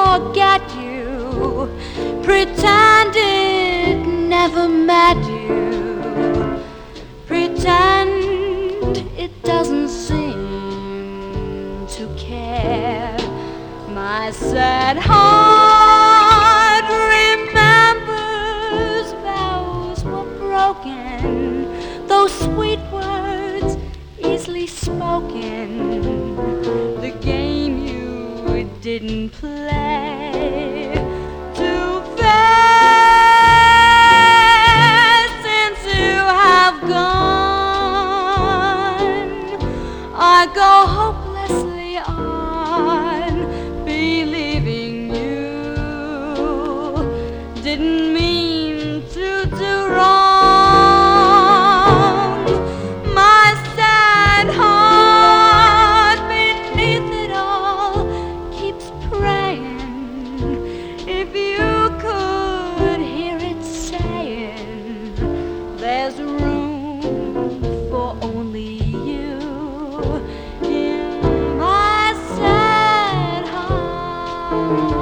forget you, pretend it never met you, pretend it doesn't seem to care. My sad heart remembers vows were broken, those sweet words easily spoken, the game you didn't play too fast. Since you have gone, I go hopelessly on, believing you didn't mean to do wrong. My sad heart beneath it all keeps praying. If you could hear it saying, there's room for only you in my sad heart.